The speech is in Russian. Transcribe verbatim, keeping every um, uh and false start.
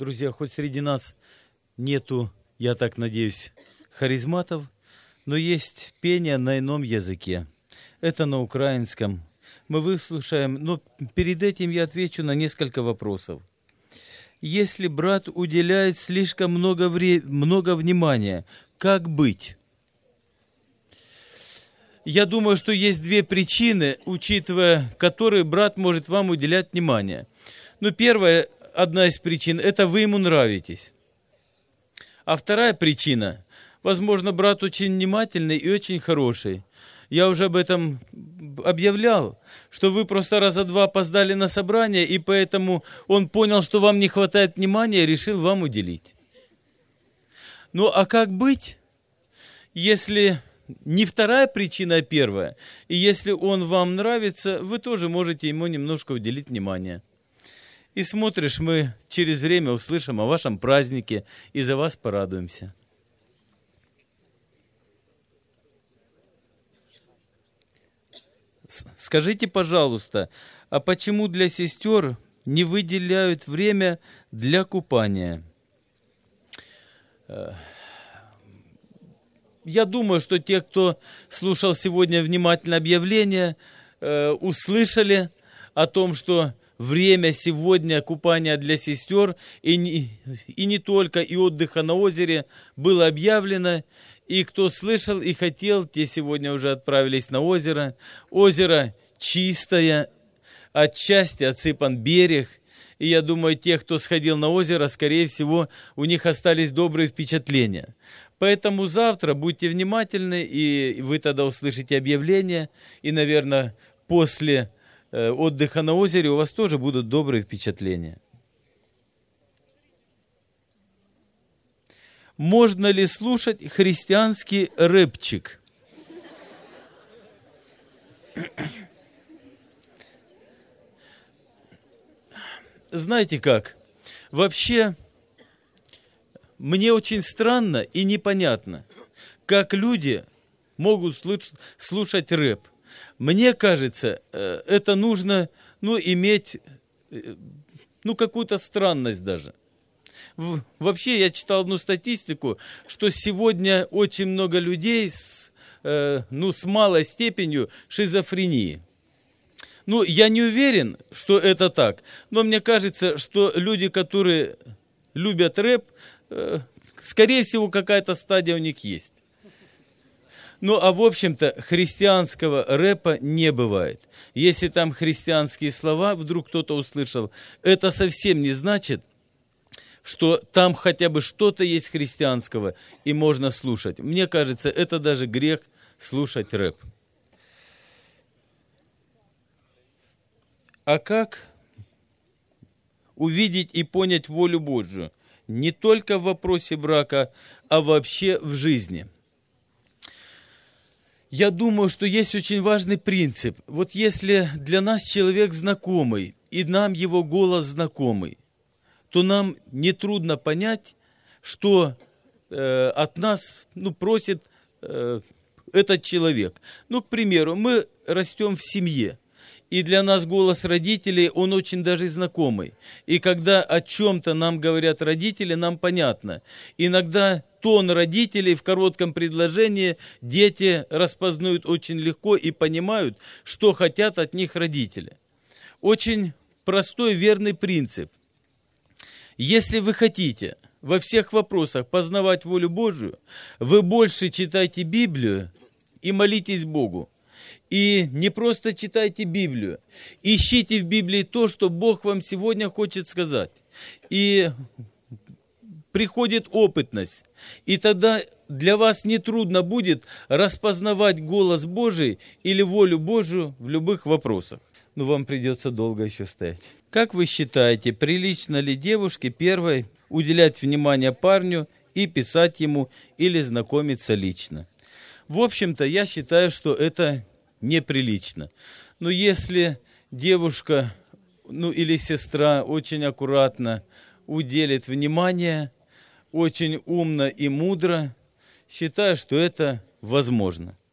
Друзья, хоть среди нас нету, я так надеюсь, харизматов, но есть пение на ином языке. Это на украинском. Мы выслушаем, но перед этим я отвечу на несколько вопросов. Если брат уделяет слишком много, вре- много внимания, как быть? Я думаю, что есть две причины, учитывая которые брат может вам уделять внимание. Ну, первая, одна из причин, это вы ему нравитесь. А вторая причина, возможно, брат очень внимательный и очень хороший. Я уже об этом объявлял, что вы просто раза два опоздали на собрание, и поэтому он понял, что вам не хватает внимания, и решил вам уделить. Ну, а как быть, если не вторая причина, а первая, и если он вам нравится, вы тоже можете ему немножко уделить внимание. И смотришь, мы через время услышим о вашем празднике и за вас порадуемся. Скажите, пожалуйста, а почему для сестер не выделяют время для купания? Я думаю, что те, кто слушал сегодня внимательно объявление, услышали о том, что время сегодня купания для сестер и не, и не только, и отдыха на озере было объявлено. И кто слышал и хотел, те сегодня уже отправились на озеро. Озеро чистое, отчасти отсыпан берег. И я думаю, те, кто сходил на озеро, скорее всего, у них остались добрые впечатления. Поэтому завтра будьте внимательны, и вы тогда услышите объявление. И, наверное, после отдыха на озере у вас тоже будут добрые впечатления. Можно ли слушать христианский рэпчик? Знаете как? Вообще, мне очень странно и непонятно, как люди могут слушать рэп. Мне кажется, это нужно, ну, иметь, ну, какую-то странность даже. Вообще, я читал одну статистику, что сегодня очень много людей с, э, ну, с малой степенью шизофрении. Ну, я не уверен, что это так, но мне кажется, что люди, которые любят рэп, э, скорее всего, какая-то стадия у них есть. Ну, а в общем-то, христианского рэпа не бывает. Если там христианские слова вдруг кто-то услышал, это совсем не значит, что там хотя бы что-то есть христианского и можно слушать. Мне кажется, это даже грех слушать рэп. А как увидеть и понять волю Божью? Не только в вопросе брака, а вообще в жизни. Я думаю, что есть очень важный принцип. Вот если для нас человек знакомый, и нам его голос знакомый, то нам нетрудно понять, что э, от нас ну, просит э, этот человек. Ну, к примеру, мы растем в семье, и для нас голос родителей, он очень даже знакомый. И когда о чем-то нам говорят родители, нам понятно. Иногда тон родителей в коротком предложении дети распознают очень легко и понимают, что хотят от них родители. Очень простой, верный принцип. Если вы хотите во всех вопросах познавать волю Божию, вы больше читайте Библию и молитесь Богу. И не просто читайте Библию, ищите в Библии то, что Бог вам сегодня хочет сказать. И приходит опытность, и тогда для вас нетрудно будет распознавать голос Божий или волю Божию в любых вопросах. Но вам придется долго еще стоять. Как вы считаете, прилично ли девушке первой уделять внимание парню и писать ему или знакомиться лично? В общем-то, я считаю, что это неприлично. Но если девушка, ну или сестра очень аккуратно уделит внимание, очень умно и мудро, считаю, что это возможно.